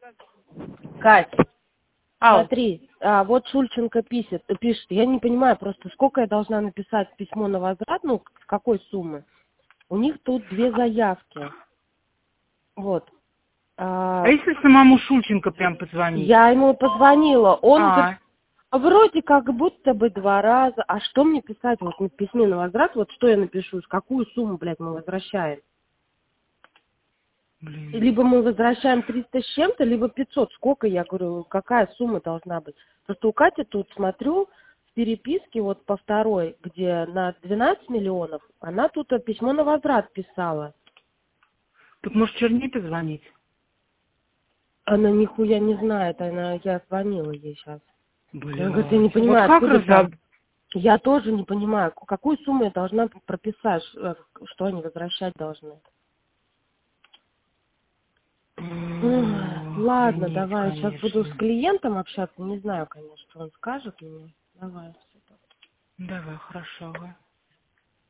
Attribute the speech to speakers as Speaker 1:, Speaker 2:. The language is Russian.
Speaker 1: Кать,
Speaker 2: Ау.
Speaker 1: смотри, вот Шульченко пишет, я не понимаю просто, сколько я должна написать письмо на возврат, ну, с какой суммы. У них тут 2 заявки. Вот.
Speaker 2: А если самому Шульченко прям позвонить?
Speaker 1: Я ему позвонила, он говорит,
Speaker 2: А,
Speaker 1: вроде как будто бы 2 раза. А что мне писать вот в письме на возврат? Вот что я напишу? С какую сумму, блядь, мы возвращаем?
Speaker 2: блин.
Speaker 1: Либо мы возвращаем 300 с чем-то, либо 500. Сколько, я говорю, какая сумма должна быть? Просто у Кати тут, смотрю, в переписке вот по второй, где на 12 миллионов, она тут письмо на возврат писала.
Speaker 2: Так может Черни позвонить?
Speaker 1: Она нихуя не знает, я звонила ей сейчас. Она говорит, я не
Speaker 2: Блядь. Вот
Speaker 1: понимаю,
Speaker 2: как
Speaker 1: откуда там.
Speaker 2: разоб...
Speaker 1: Я тоже не понимаю, какую сумму я должна прописать, что они возвращать должны. Ладно,
Speaker 2: Охренеть,
Speaker 1: давай, сейчас буду с
Speaker 2: конечно.
Speaker 1: клиентом общаться, не знаю, конечно, что он скажет мне. Давай, все.
Speaker 2: Давай, хорошо. Ага.